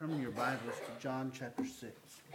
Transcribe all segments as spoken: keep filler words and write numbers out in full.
Turn your Bibles to John chapter six.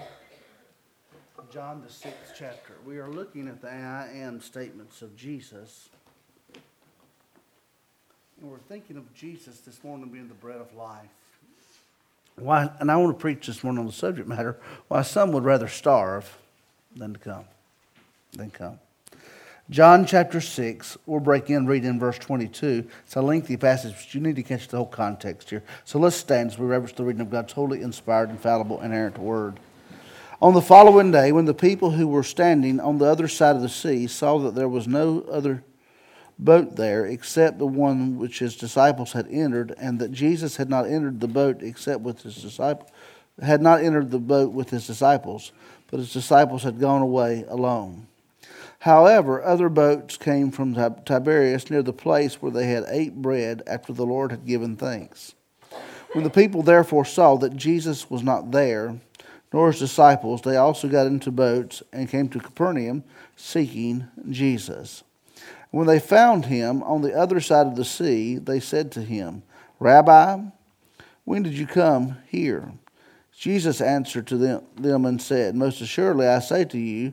John, the sixth chapter. We are looking at the I am statements of Jesus. And we're thinking of Jesus this morning being the bread of life. Why? And I want to preach this morning on the subject matter, why some would rather starve than to come. Than come. John chapter six, we'll break in, read in verse twenty-two. It's a lengthy passage, but you need to catch the whole context here. So let's stand as we reverence the reading of God's holy, inspired, infallible, inerrant word. On the following day, when the people who were standing on the other side of the sea saw that there was no other boat there except the one which his disciples had entered, and that Jesus had not entered the boat except with his disciples, had not entered the boat with his disciples, but his disciples had gone away alone. However, other boats came from Tiberias near the place where they had ate bread after the Lord had given thanks. When the people therefore saw that Jesus was not there, nor his disciples, they also got into boats and came to Capernaum seeking Jesus. When they found him on the other side of the sea, they said to him, "Rabbi, when did you come here?" Jesus answered to them, them and said, "Most assuredly I say to you,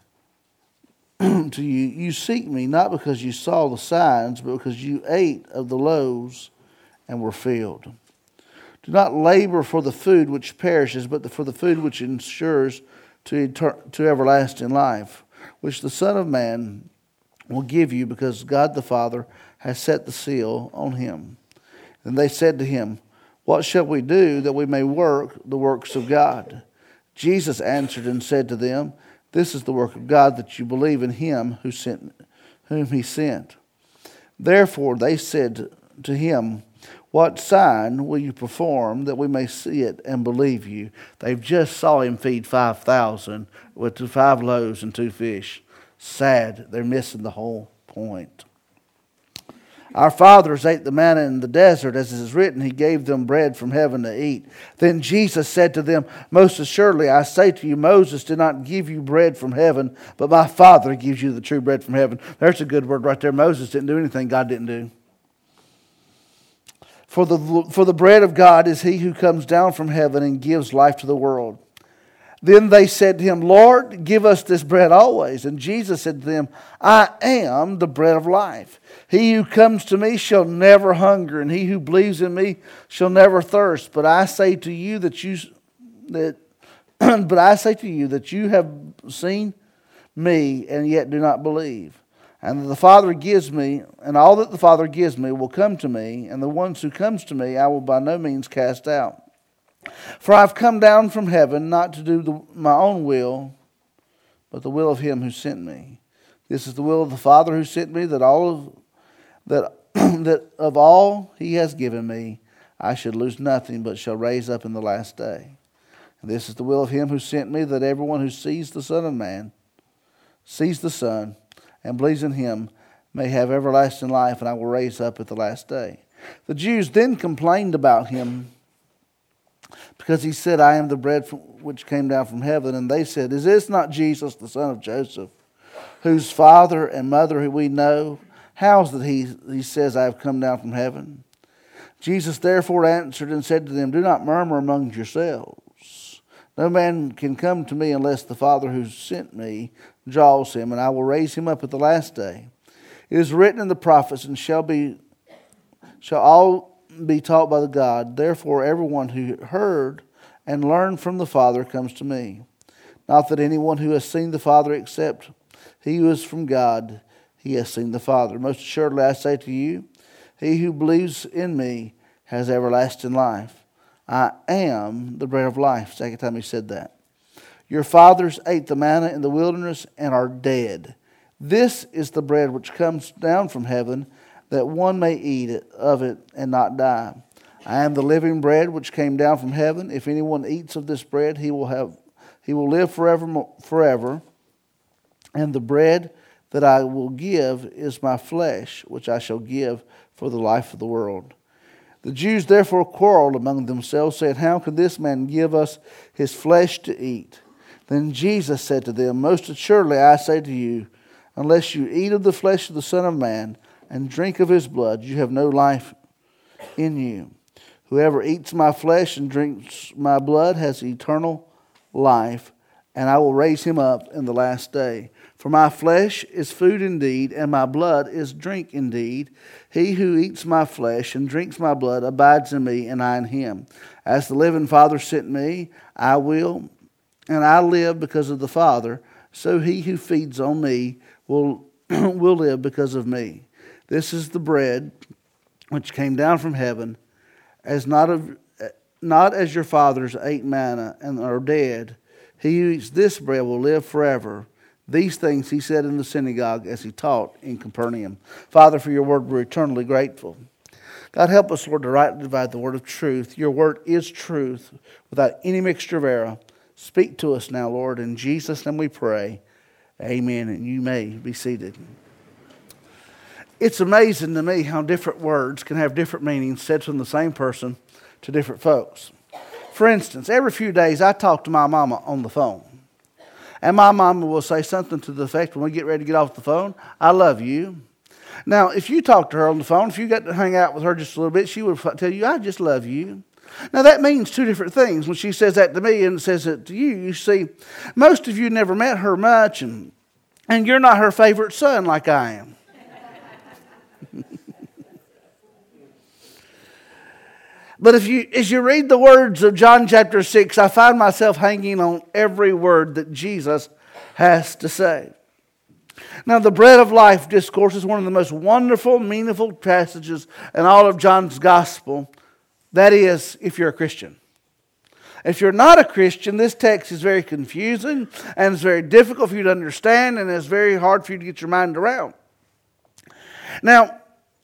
to you, you seek me not because you saw the signs, but because you ate of the loaves and were filled. Do not labor for the food which perishes, but for the food which ensures to, etern- to everlasting life, which the Son of Man will give you, because God the Father has set the seal on him." And they said to him, "What shall we do that we may work the works of God?" Jesus answered and said to them, "This is the work of God, that you believe in him who sent, whom he sent." Therefore they said to him, "What sign will you perform that we may see it and believe you?" They've just saw him feed five thousand with five loaves and two fish. Sad, they're missing the whole point. "Our fathers ate the manna in the desert, as it is written, he gave them bread from heaven to eat." Then Jesus said to them, "Most assuredly I say to you, Moses did not give you bread from heaven, but my Father gives you the true bread from heaven." There's a good word right there. Moses didn't do anything God didn't do. For the, for the bread of God is he who comes down from heaven and gives life to the world. Then they said to him, "Lord, give us this bread always." And Jesus said to them, "I am the bread of life. He who comes to me shall never hunger, and he who believes in me shall never thirst. But I say to you that you that but I say to you that you have seen me and yet do not believe. And that the Father gives me, and all that the Father gives me will come to me, and the ones who comes to me I will by no means cast out. For I have come down from heaven not to do the, my own will, but the will of him who sent me. This is the will of the Father who sent me, that all of, that that of all he has given me, I should lose nothing, but shall raise up in the last day. And this is the will of him who sent me, that everyone who sees the Son of Man, sees the Son, and believes in him, may have everlasting life, and I will raise up at the last day." The Jews then complained about him, because he said, "I am the bread from, which came down from heaven." And they said, "Is this not Jesus, the son of Joseph, whose father and mother who we know? How is that he, he says, 'I have come down from heaven'?" Jesus therefore answered and said to them, "Do not murmur among yourselves. No man can come to me unless the Father who sent me draws him, and I will raise him up at the last day. It is written in the prophets, and shall be shall all be taught by the God. Therefore everyone who heard and learned from the Father comes to me. Not that anyone who has seen the Father except he who is from God, he has seen the Father. Most assuredly I say to you, he who believes in me has everlasting life. I am the bread of life." Second time he said that. "Your fathers ate the manna in the wilderness and are dead. This is the bread which comes down from heaven, that one may eat of it and not die. I am the living bread which came down from heaven. If anyone eats of this bread, he will have, he will live forever, forever. And the bread that I will give is my flesh, which I shall give for the life of the world." The Jews therefore quarreled among themselves, saying, "How can this man give us his flesh to eat?" Then Jesus said to them, "Most assuredly I say to you, unless you eat of the flesh of the Son of Man and drink of his blood, you have no life in you. Whoever eats my flesh and drinks my blood has eternal life, and I will raise him up in the last day. For my flesh is food indeed, and my blood is drink indeed. He who eats my flesh and drinks my blood abides in me, and I in him. As the living Father sent me, I will, and I live because of the Father. So he who feeds on me will will live because of me. This is the bread which came down from heaven, as not of not as your fathers ate manna and are dead. He who eats this bread will live forever. These things he said in the synagogue as he taught in Capernaum. Father, for your word we're eternally grateful. God, help us, Lord, to rightly divide the word of truth. Your word is truth without any mixture of error. Speak to us now, Lord. In Jesus' name we pray. Amen. And you may be seated. It's amazing to me how different words can have different meanings said from the same person to different folks. For instance, every few days I talk to my mama on the phone. And my mama will say something to the effect when we get ready to get off the phone, I love you. Now, if you talk to her on the phone, if you got to hang out with her just a little bit, she would tell you, I just love you. Now, that means two different things. When she says that to me and says it to you, you see, most of you never met her much, and, and you're not her favorite son like I am. But if you, as you read the words of John chapter six, I find myself hanging on every word that Jesus has to say. Now, the bread of life discourse is one of the most wonderful, meaningful passages in all of John's gospel. That is, if you're a Christian. If you're not a Christian, this text is very confusing and it's very difficult for you to understand and it's very hard for you to get your mind around. Now,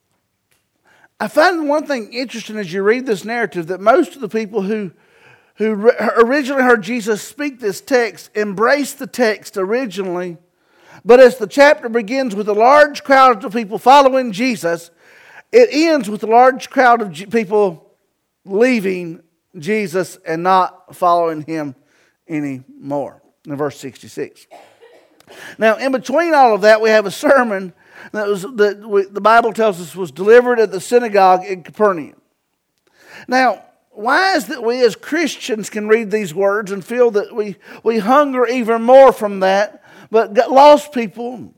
I find one thing interesting as you read this narrative, that most of the people who, who originally heard Jesus speak this text embraced the text originally, but as the chapter begins with a large crowd of people following Jesus, it ends with a large crowd of people leaving Jesus and not following him anymore. In verse sixty-six. Now, in between all of that, we have a sermon that was that we, the Bible tells us was delivered at the synagogue in Capernaum. Now, why is that we as Christians can read these words and feel that we, we hunger even more from that, but lost people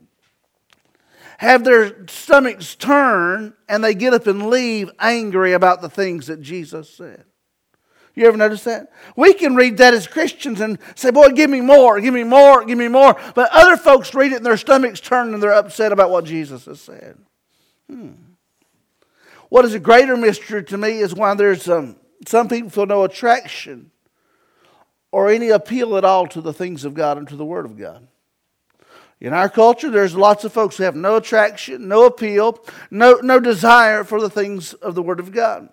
have their stomachs turn and they get up and leave angry about the things that Jesus said? You ever notice that? We can read that as Christians and say, boy, give me more, give me more, give me more. But other folks read it and their stomachs turn and they're upset about what Jesus has said. Hmm. What is a greater mystery to me is why there's um, some people feel no attraction or any appeal at all to the things of God and to the Word of God. In our culture, there's lots of folks who have no attraction, no appeal, no, no desire for the things of the Word of God.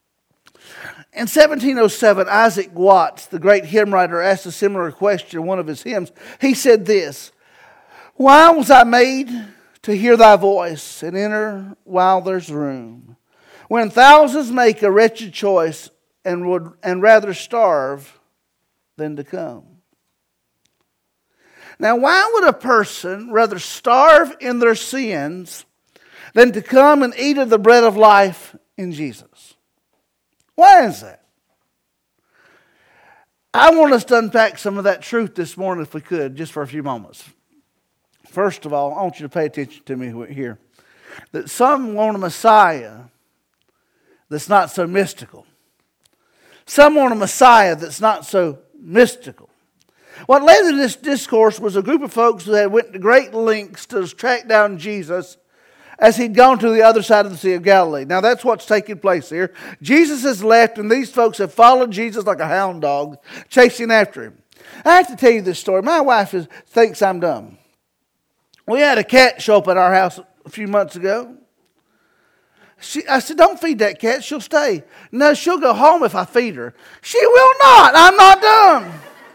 In seventeen oh seven, Isaac Watts, the great hymn writer, asked a similar question in one of his hymns. He said this, "Why was I made to hear thy voice and enter while there's room? When thousands make a wretched choice and would and rather starve than to come." Now, why would a person rather starve in their sins than to come and eat of the bread of life in Jesus? Why is that? I want us to unpack some of that truth this morning if we could, just for a few moments. First of all, I want you to pay attention to me here. That some want a Messiah that's not so mystical. Some want a Messiah that's not so mystical. What led to this discourse was a group of folks that went to great lengths to track down Jesus as he'd gone to the other side of the Sea of Galilee. Now that's what's taking place here. Jesus has left and these folks have followed Jesus like a hound dog, chasing after him. I have to tell you this story. My wife is, thinks I'm dumb. We had a cat show up at our house a few months ago. She, I said, don't feed that cat, she'll stay. No, she'll go home if I feed her. She will not, I'm not dumb.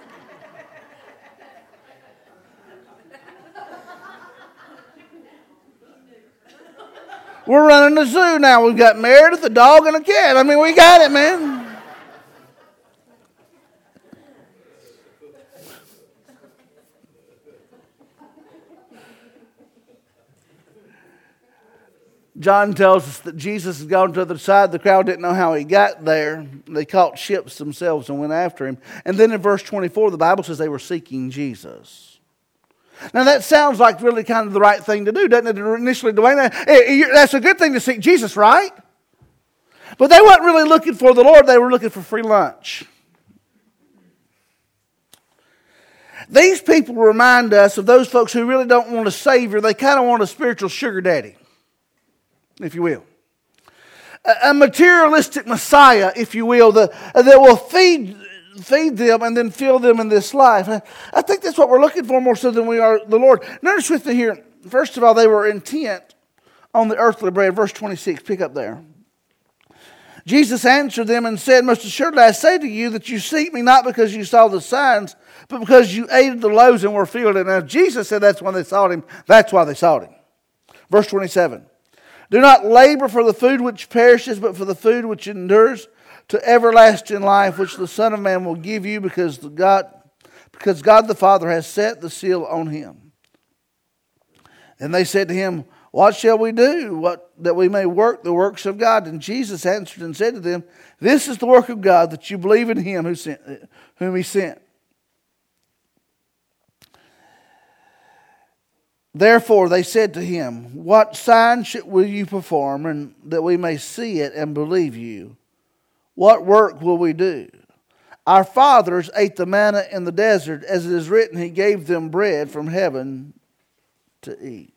We're running a zoo now. We've got Meredith, a dog, and a cat. I mean, we got it, man. John tells us that Jesus had gone to the other side. The crowd didn't know how he got there. They caught ships themselves and went after him. And then in verse twenty-four, the Bible says they were seeking Jesus. Now that sounds like really kind of the right thing to do, doesn't it? Initially, Dwayne, that's a good thing to seek Jesus, right? But they weren't really looking for the Lord. They were looking for free lunch. These people remind us of those folks who really don't want a Savior. They kind of want a spiritual sugar daddy, if you will. A materialistic Messiah, if you will, that, that will feed, feed them and then fill them in this life. I think that's what we're looking for more so than we are the Lord. Notice with me here, first of all, they were intent on the earthly bread. Verse twenty-six, pick up there. Jesus answered them and said, most assuredly I say to you that you seek me not because you saw the signs, but because you ate the loaves and were filled. And now Jesus said that's when they sought him. That's why they sought him. Verse twenty-seven. Do not labor for the food which perishes, but for the food which endures to everlasting life, which the Son of Man will give you, because the God, because God the Father has set the seal on him. And they said to him, what shall we do what, that we may work the works of God? And Jesus answered and said to them, this is the work of God, that you believe in him who sent, whom he sent. Therefore they said to him, what sign will you perform, and that we may see it and believe you? What work will we do? Our fathers ate the manna in the desert, as it is written, he gave them bread from heaven to eat.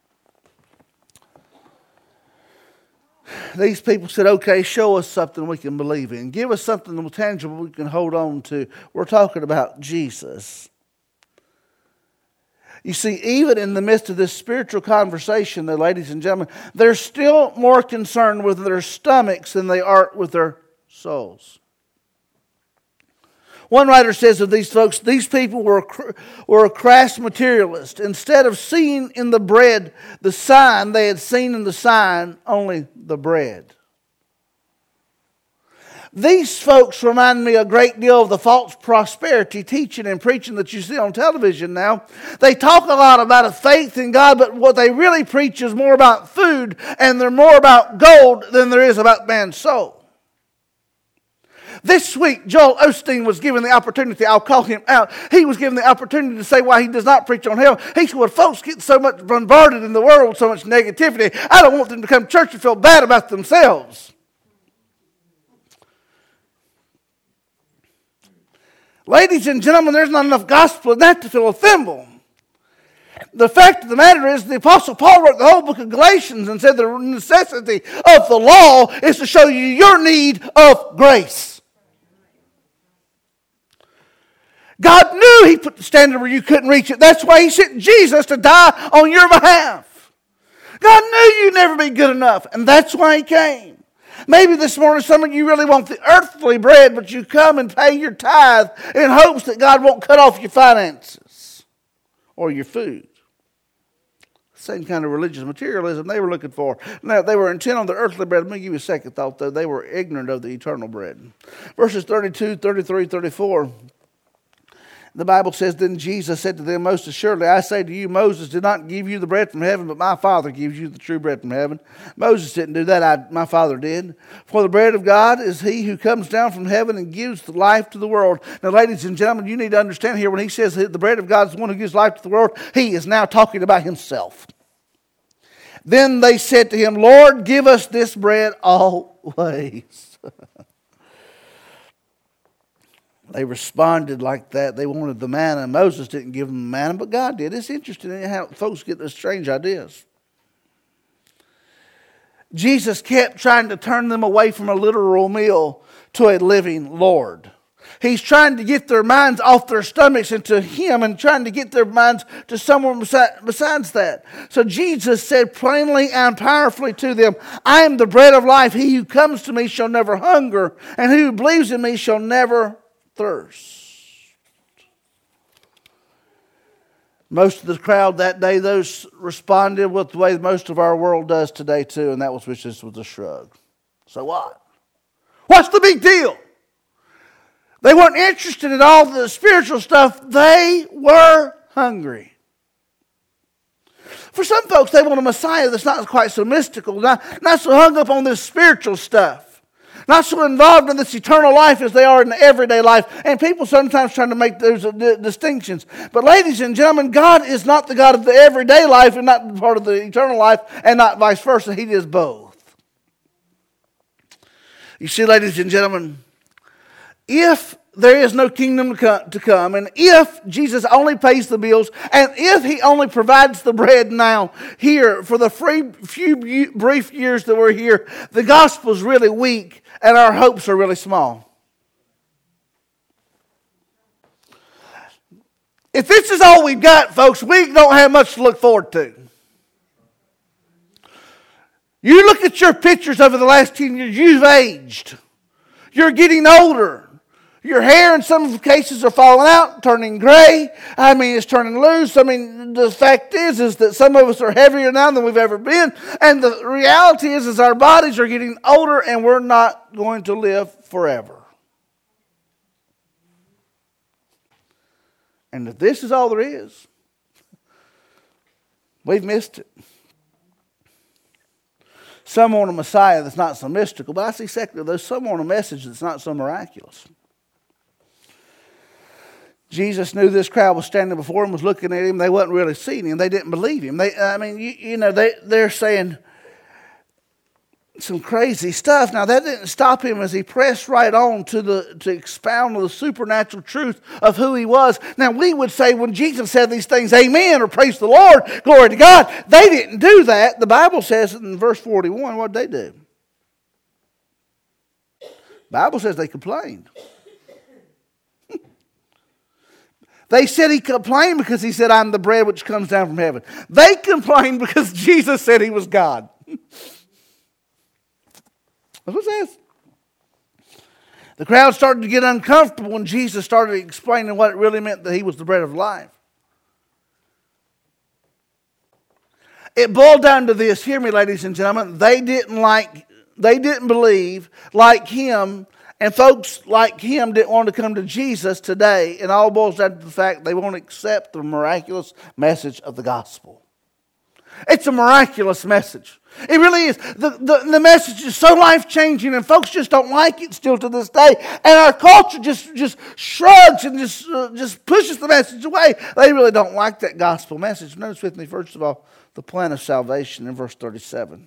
These people said, okay, show us something we can believe in. Give us something tangible we can hold on to. We're talking about Jesus. You see, even in the midst of this spiritual conversation, though, ladies and gentlemen, they're still more concerned with their stomachs than they are with their souls. One writer says of these folks, these people were, were a crass materialist. Instead of seeing in the bread the sign, they had seen in the sign only the bread. These folks remind me a great deal of the false prosperity teaching and preaching that you see on television now. They talk a lot about a faith in God, but what they really preach is more about food, and they're more about gold than there is about man's soul. This week, Joel Osteen was given the opportunity, I'll call him out, he was given the opportunity to say why he does not preach on hell. He said, well, folks get so much bombarded in the world with so much negativity, I don't want them to come to church and feel bad about themselves. Ladies and gentlemen, there's not enough gospel in that to fill a thimble. The fact of the matter is, the Apostle Paul wrote the whole book of Galatians and said the necessity of the law is to show you your need of grace. God knew he put the standard where you couldn't reach it. That's why he sent Jesus to die on your behalf. God knew you'd never be good enough, and that's why he came. Maybe this morning some of you really want the earthly bread, but you come and pay your tithe in hopes that God won't cut off your finances or your food. Same kind of religious materialism they were looking for. Now, they were intent on the earthly bread. Let me give you a second thought, though. They were ignorant of the eternal bread. Verses thirty-two, thirty-three, thirty-four. The Bible says, then Jesus said to them, most assuredly, I say to you, Moses did not give you the bread from heaven, but my Father gives you the true bread from heaven. Moses didn't do that, I, my Father did. For the bread of God is he who comes down from heaven and gives life to the world. Now, ladies and gentlemen, you need to understand here, when he says the bread of God is the one who gives life to the world, he is now talking about himself. Then they said to him, Lord, give us this bread always. They responded like that. They wanted the manna. Moses didn't give them the manna, but God did. It's interesting how folks get those strange ideas. Jesus kept trying to turn them away from a literal meal to a living Lord. He's trying to get their minds off their stomachs and to him, and trying to get their minds to someone besides that. So Jesus said plainly and powerfully to them, I am the bread of life. He who comes to me shall never hunger, and he who believes in me shall never thirst. Most of the crowd that day, those responded with the way most of our world does today too, and that was just with a shrug. So what? What's the big deal? They weren't interested in all the spiritual stuff. They were hungry. For some folks, they want a Messiah that's not quite so mystical, not, not so hung up on this spiritual stuff, not so involved in this eternal life as they are in the everyday life. And people sometimes trying to make those distinctions. But ladies and gentlemen, God is not the God of the everyday life and not part of the eternal life, and not vice versa. He is both. You see, ladies and gentlemen, if there is no kingdom to come, and if Jesus only pays the bills, and if He only provides the bread now, here, for the free, few brief years that we're here, the gospel is really weak, and our hopes are really small. If this is all we've got, folks, we don't have much to look forward to. You look at your pictures over the last ten years, you've aged. You're getting older. Your hair in some cases are falling out, turning gray. I mean, it's turning loose. I mean, the fact is, is that some of us are heavier now than we've ever been. And the reality is, is our bodies are getting older and we're not going to live forever. And if this is all there is, we've missed it. Some want a Messiah that's not so mystical, but I see secular, there's some want a message that's not so miraculous. Jesus knew this crowd was standing before him, was looking at him. They wasn't really seeing him. They didn't believe him. They, I mean, you, you know, they, they're saying some crazy stuff. Now, that didn't stop him as he pressed right on to the to expound on the supernatural truth of who he was. Now, we would say when Jesus said these things, amen, or praise the Lord, glory to God. They didn't do that. The Bible says in verse forty-one, what did they do? The Bible says they complained. They said he complained because he said, I'm the bread which comes down from heaven. They complained because Jesus said he was God. That's what it says. The crowd started to get uncomfortable when Jesus started explaining what it really meant that he was the bread of life. It boiled down to this. Hear me, ladies and gentlemen. They didn't like, they didn't believe like him. And folks like him didn't want to come to Jesus today. And all boils down to the fact they won't accept the miraculous message of the gospel. It's a miraculous message. It really is. The, the, the message is so life-changing, and folks just don't like it still to this day. And our culture just, just shrugs and just, uh, just pushes the message away. They really don't like that gospel message. Notice with me, first of all, the plan of salvation in verse thirty-seven.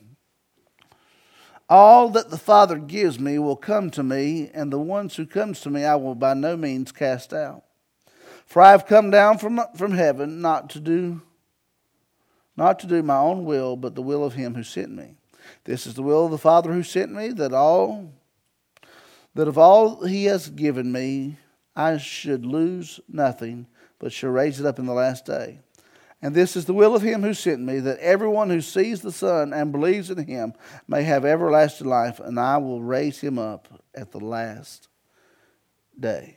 All that the Father gives me will come to me, and the ones who comes to me I will by no means cast out. For I have come down from, from heaven not to do not to do my own will, but the will of him who sent me. This is the will of the Father who sent me, that all that of all he has given me I should lose nothing, but shall raise it up in the last day. And this is the will of him who sent me, that everyone who sees the Son and believes in him may have everlasting life, and I will raise him up at the last day.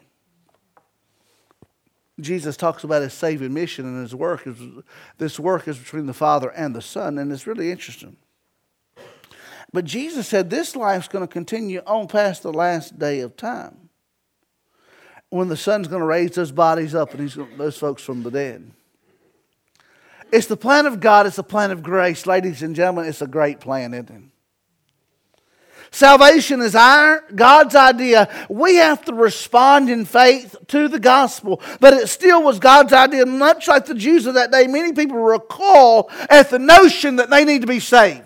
Jesus talks about his saving mission, and his work is this work is between the Father and the Son, and it's really interesting. But Jesus said this life's going to continue on past the last day of time, when the Son's going to raise those bodies up and he's going, those folks from the dead. It's the plan of God. It's the plan of grace. Ladies and gentlemen, it's a great plan, isn't it? Salvation is our God's idea. We have to respond in faith to the gospel. But it still was God's idea. Much like the Jews of that day, many people recoil at the notion that they need to be saved.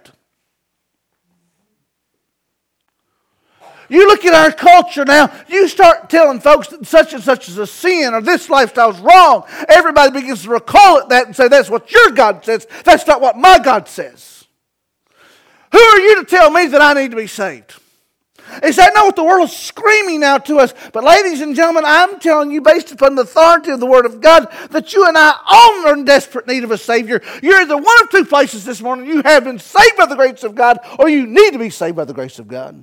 You look at our culture now, you start telling folks that such and such is a sin or this lifestyle is wrong. Everybody begins to recoil at that and say, that's what your God says. That's not what my God says. Who are you to tell me that I need to be saved? Is that not what the world is screaming out to us? But ladies and gentlemen, I'm telling you, based upon the authority of the Word of God, that you and I all are in desperate need of a Savior. You're either one of two places this morning. You have been saved by the grace of God, or you need to be saved by the grace of God.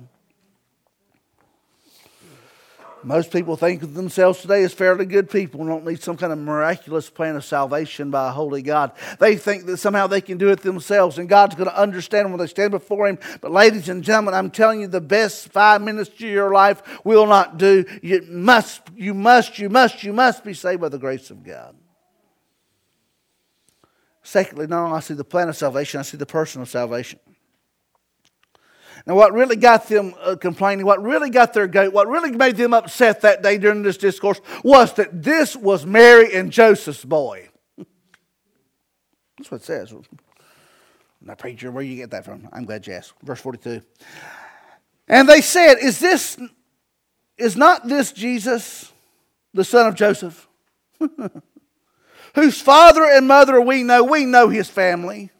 Most people think of themselves today as fairly good people and don't need some kind of miraculous plan of salvation by a holy God. They think that somehow they can do it themselves and God's going to understand when they stand before Him. But ladies and gentlemen, I'm telling you, the best five minutes of your life will not do. You must, you must, you must, you must be saved by the grace of God. Secondly, not only I see the plan of salvation, I see the person of salvation. Now, what really got them uh, complaining, what really got their goat, what really made them upset that day during this discourse was that this was Mary and Joseph's boy. That's what it says. Now, preacher, where you get that from? I'm glad you asked. Verse forty-two. And they said, Is this, is not this Jesus, the son of Joseph, whose father and mother we know? We know his family.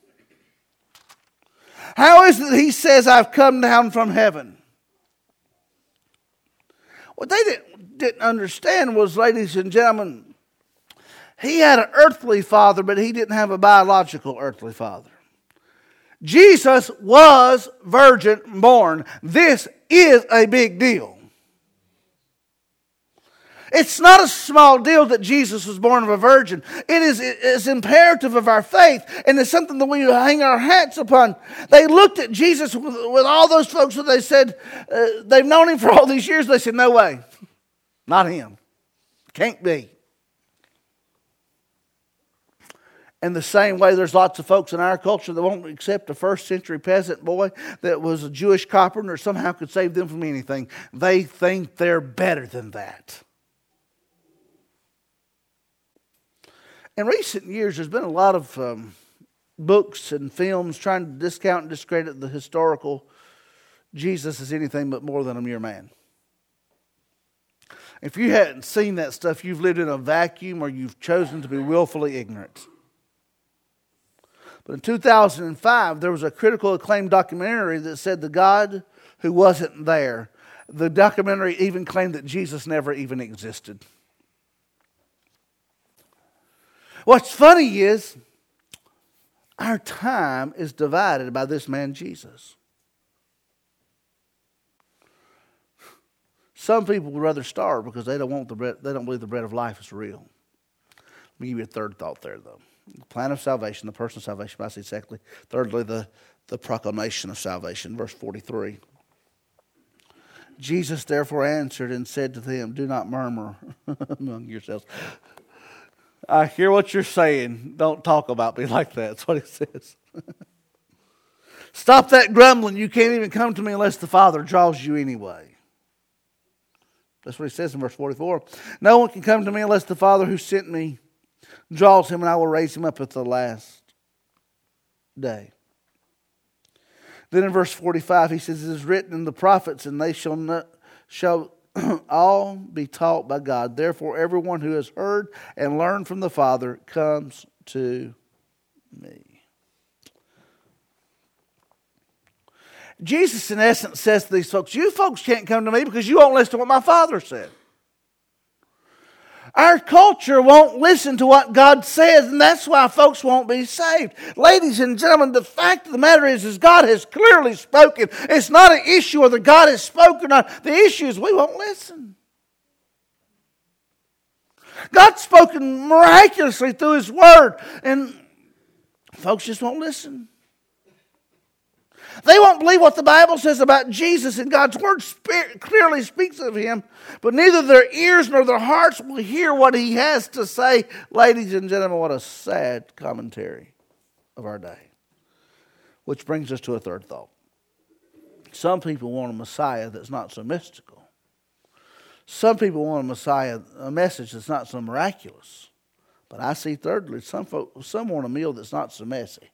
How is it that he says, I've come down from heaven? What they didn't, didn't understand was, ladies and gentlemen, he had an earthly father, but he didn't have a biological earthly father. Jesus was virgin born. This is a big deal. It's not a small deal that Jesus was born of a virgin. It is it's imperative of our faith, and it's something that we hang our hats upon. They looked at Jesus with, with all those folks that they said, uh, they've known him for all these years. They said, no way, not him. Can't be. And the same way, there's lots of folks in our culture that won't accept a first century peasant boy that was a Jewish carpenter or somehow could save them from anything. They think they're better than that. In recent years, there's been a lot of um, books and films trying to discount and discredit the historical Jesus as anything but more than a mere man. If you hadn't seen that stuff, you've lived in a vacuum or you've chosen to be willfully ignorant. But in two thousand five, there was a critical acclaimed documentary that said the God who wasn't there. The documentary even claimed that Jesus never even existed. What's funny is, our time is divided by this man Jesus. Some people would rather starve because they don't want the bread, they don't believe the bread of life is real. Let me give you a third thought there, though. The plan of salvation, the person of salvation, but I see secondly. Thirdly, the, the proclamation of salvation. Verse forty-three. Jesus therefore answered and said to them, do not murmur among yourselves. I hear what you're saying. Don't talk about me like that. That's what he says. Stop that grumbling. You can't even come to me unless the Father draws you anyway. That's what he says in verse forty-four. No one can come to me unless the Father who sent me draws him, and I will raise him up at the last day. Then in verse forty-five, he says, it is written in the prophets, and they shall not, shall all be taught by God. Therefore, everyone who has heard and learned from the Father comes to me. Jesus, in essence, says to these folks, you folks can't come to me because you won't listen to what my Father said. Our culture won't listen to what God says, and that's why folks won't be saved. Ladies and gentlemen, the fact of the matter is, is God has clearly spoken. It's not an issue whether God has spoken or not. The issue is we won't listen. God's spoken miraculously through His Word, and folks just won't listen. They won't believe what the Bible says about Jesus, and God's Word clearly speaks of Him, but neither their ears nor their hearts will hear what He has to say. Ladies and gentlemen, what a sad commentary of our day. Which brings us to a third thought. Some people want a Messiah that's not so mystical. Some people want a Messiah, a message that's not so miraculous. But I see thirdly, some folk, some want a meal that's not so messy.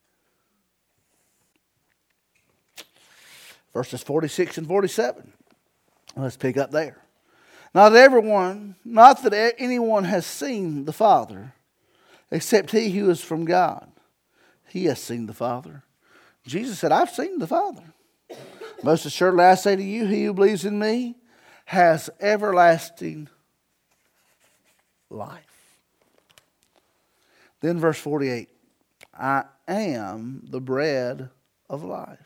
Verses forty-six and forty-seven. Let's pick up there. Not everyone, not that anyone has seen the Father, except he who is from God. He has seen the Father. Jesus said, I've seen the Father. Most assuredly I say to you, he who believes in me has everlasting life. Then verse forty-eight. I am the bread of life.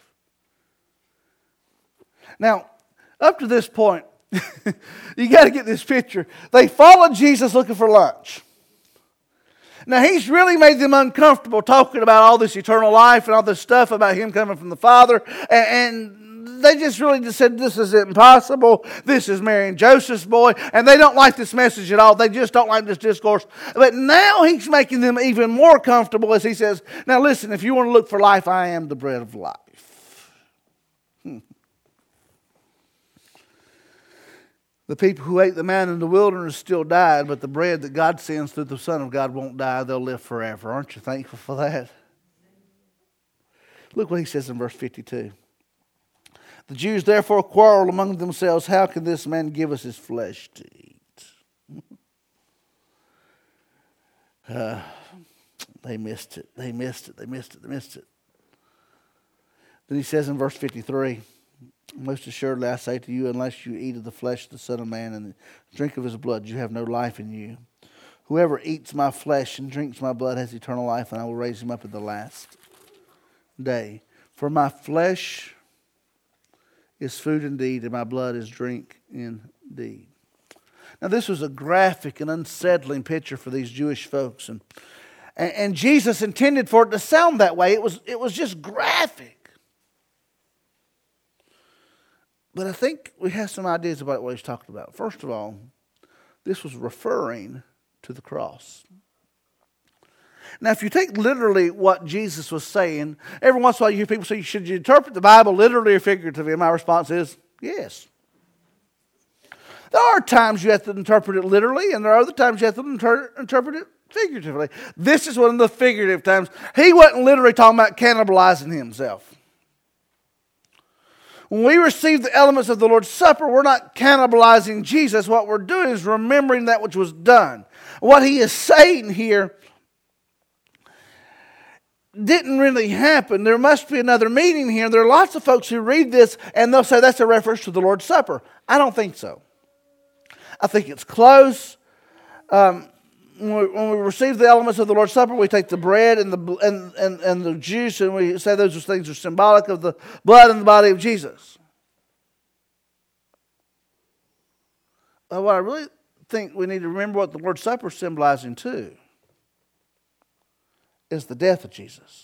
Now, up to this point, you got to get this picture. They followed Jesus looking for lunch. Now, He's really made them uncomfortable talking about all this eternal life and all this stuff about Him coming from the Father. And they just really just said, this is impossible. This is Mary and Joseph's boy. And they don't like this message at all. They just don't like this discourse. But now he's making them even more comfortable as he says, now listen, if you want to look for life, I am the bread of life. Hmm. The people who ate the manna in the wilderness still died, but the bread that God sends through the Son of God won't die. They'll live forever. Aren't you thankful for that? Look what he says in verse fifty-two. The Jews therefore quarreled among themselves, how can this man give us his flesh to eat? Uh, they missed it. They missed it. They missed it. They missed it. Then he says in verse fifty-three, most assuredly I say to you, unless you eat of the flesh of the Son of Man and drink of his blood, you have no life in you. Whoever eats my flesh and drinks my blood has eternal life, and I will raise him up at the last day. For my flesh is food indeed, and my blood is drink indeed. Now this was a graphic and unsettling picture for these Jewish folks, and, and and Jesus intended for it to sound that way. It was it was just graphic. But I think we have some ideas about what he's talking about. First of all, this was referring to the cross. Now, if you take literally what Jesus was saying, every once in a while you hear people say, should you interpret the Bible literally or figuratively? And my response is, yes. There are times you have to interpret it literally, and there are other times you have to inter- interpret it figuratively. This is one of the figurative times. He wasn't literally talking about cannibalizing himself. When we receive the elements of the Lord's Supper, we're not cannibalizing Jesus. What we're doing is remembering that which was done. What he is saying here didn't really happen. There must be another meaning here. There are lots of folks who read this and they'll say that's a reference to the Lord's Supper. I don't think so. I think it's close. Um, when, we, when we receive the elements of the Lord's Supper, we take the bread and the and, and, and the juice, and we say those things are symbolic of the blood and the body of Jesus. But what I really think we need to remember what the Lord's Supper is symbolizing too is the death of Jesus.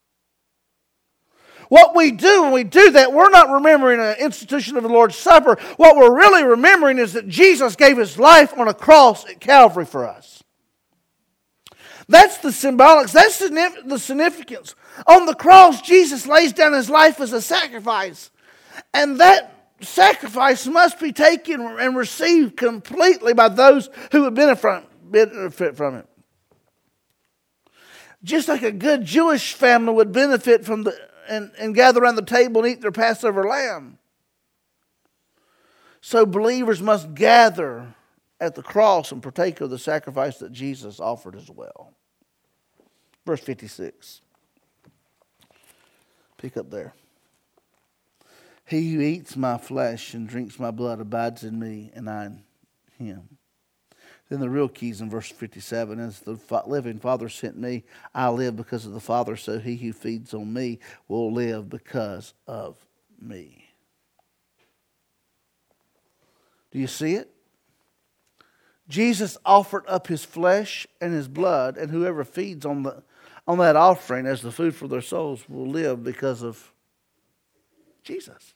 What we do when we do that, we're not remembering an institution of the Lord's Supper. What we're really remembering is that Jesus gave his life on a cross at Calvary for us. That's the symbolics. That's the significance. On the cross, Jesus lays down his life as a sacrifice. And that sacrifice must be taken and received completely by those who would benefit from it. Just like a good Jewish family would benefit from the and, and gather around the table and eat their Passover lamb. So believers must gather at the cross and partake of the sacrifice that Jesus offered as well. Verse fifty-six. Pick up there. He who eats my flesh and drinks my blood abides in me, and I in him. Then the real keys in verse fifty-seven is the living Father sent me. I live because of the Father, so he who feeds on me will live because of me. Do you see it? Jesus offered up his flesh and his blood, and whoever feeds on the on that offering as the food for their souls will live because of Jesus.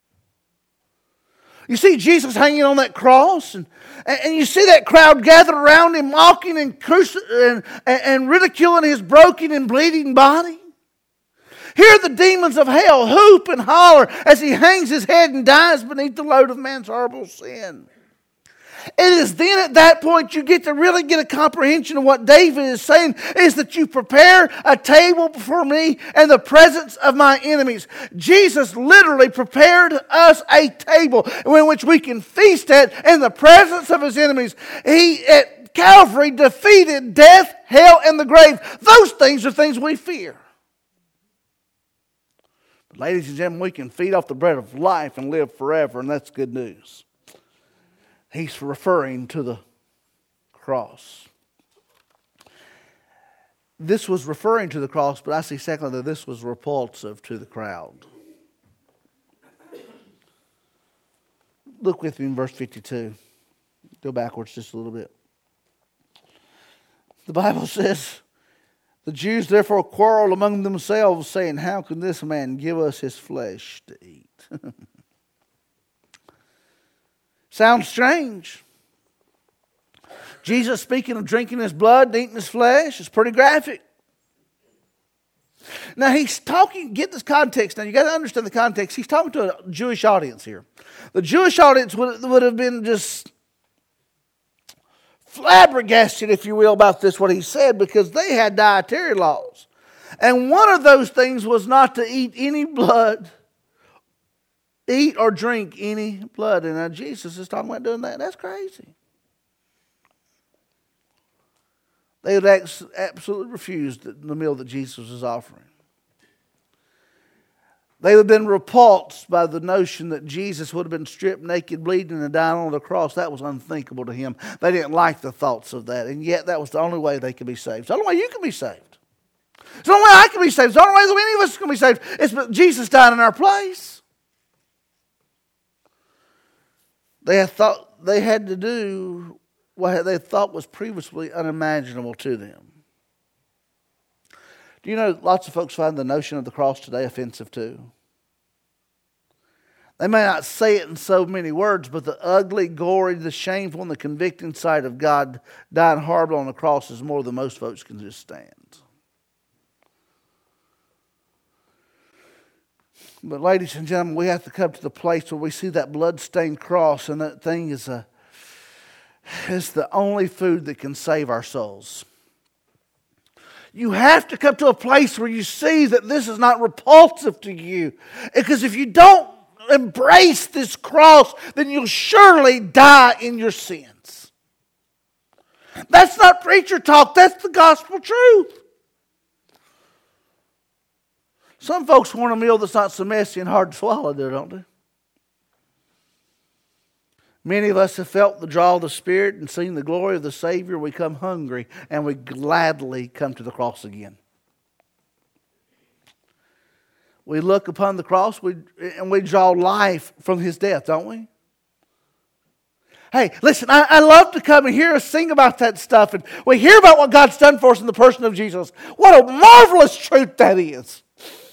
You see Jesus hanging on that cross, and, and you see that crowd gathered around him, mocking and, and, and ridiculing his broken and bleeding body. Hear the demons of hell hoop and holler as he hangs his head and dies beneath the load of man's horrible sin. It is then at that point you get to really get a comprehension of what David is saying, is that you prepare a table before me in the presence of my enemies. Jesus literally prepared us a table in which we can feast at in the presence of his enemies. He, at Calvary, defeated death, hell, and the grave. Those things are things we fear. But ladies and gentlemen, we can feed off the bread of life and live forever, and that's good news. He's referring to the cross. This was referring to the cross, but I see secondly that this was repulsive to the crowd. Look with me in verse fifty-two. Go backwards just a little bit. The Bible says, The Jews therefore quarreled among themselves, saying, how can this man give us his flesh to eat? Sounds strange. Jesus speaking of drinking his blood and eating his flesh is pretty graphic. Now he's talking, get this context now, you got to understand the context. He's talking to a Jewish audience here. The Jewish audience would, would have been just flabbergasted, if you will, about this, what he said, because they had dietary laws. And one of those things was not to eat any blood, eat or drink any blood. And now Jesus is talking about doing that. That's crazy. They had absolutely refused the meal that Jesus was offering. They would have been repulsed by the notion that Jesus would have been stripped naked, bleeding, and dying on the cross. That was unthinkable to him. They didn't like the thoughts of that. And yet that was the only way they could be saved. It's the only way you can be saved. It's the only way I can be saved. It's the only way that any of us can be saved. It's Jesus died in our place. They had thought they had to do what they thought was previously unimaginable to them. Do you know lots of folks find the notion of the cross today offensive too? They may not say it in so many words, but the ugly, gory, the shameful, and the convicting sight of God dying horribly on the cross is more than most folks can just stand. But ladies and gentlemen, we have to come to the place where we see that blood-stained cross, and that thing is a is the only food that can save our souls. You have to come to a place where you see that this is not repulsive to you. Because if you don't embrace this cross, then you'll surely die in your sins. That's not preacher talk. That's the gospel truth. Some folks want a meal that's not so messy and hard to swallow, don't they? Many of us have felt the draw of the Spirit and seen the glory of the Savior. We come hungry and we gladly come to the cross again. We look upon the cross we, and we draw life from His death, don't we? Hey, listen, I, I love to come and hear us sing about that stuff. And we hear about what God's done for us in the person of Jesus. What a marvelous truth that is.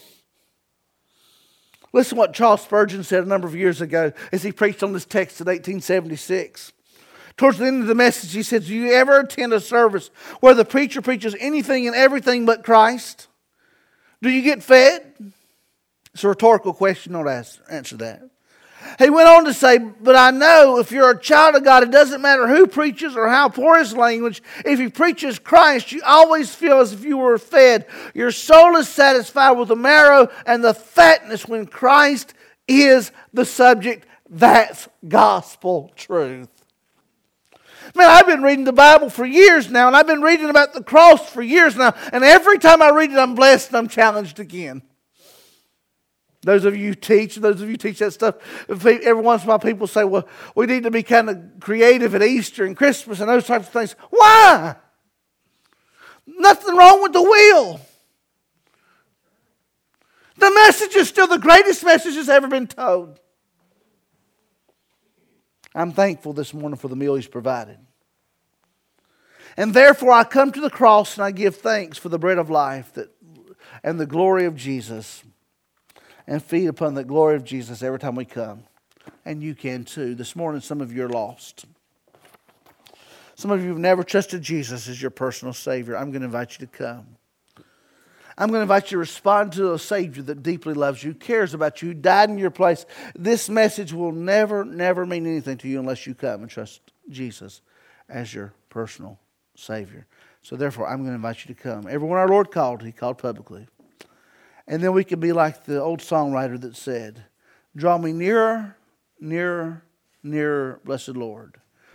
Listen to what Charles Spurgeon said a number of years ago as he preached on this text in eighteen seventy-six. Towards the end of the message, he said, do you ever attend a service where the preacher preaches anything and everything but Christ? Do you get fed? It's a rhetorical question. Don't ask, answer that. He went on to say, but I know if you're a child of God, it doesn't matter who preaches or how poor his language. If he preaches Christ, you always feel as if you were fed. Your soul is satisfied with the marrow and the fatness when Christ is the subject. That's gospel truth. Man, I've been reading the Bible for years now, and I've been reading about the cross for years now. And every time I read it, I'm blessed and I'm challenged again. Those of you who teach, those of you who teach that stuff, every once in a while people say, well, we need to be kind of creative at Easter and Christmas and those types of things. Why? Nothing wrong with the will. The message is still the greatest message that's ever been told. I'm thankful this morning for the meal He's provided. And therefore I come to the cross and I give thanks for the bread of life that, and the glory of Jesus. And feed upon the glory of Jesus every time we come. And you can too. This morning some of you are lost. Some of you have never trusted Jesus as your personal Savior. I'm going to invite you to come. I'm going to invite you to respond to a Savior that deeply loves you, cares about you, who died in your place. This message will never, never mean anything to you unless you come and trust Jesus as your personal Savior. So therefore, I'm going to invite you to come. Everyone our Lord called, He called publicly. And then we can be like the old songwriter that said, draw me nearer, nearer, nearer, blessed Lord.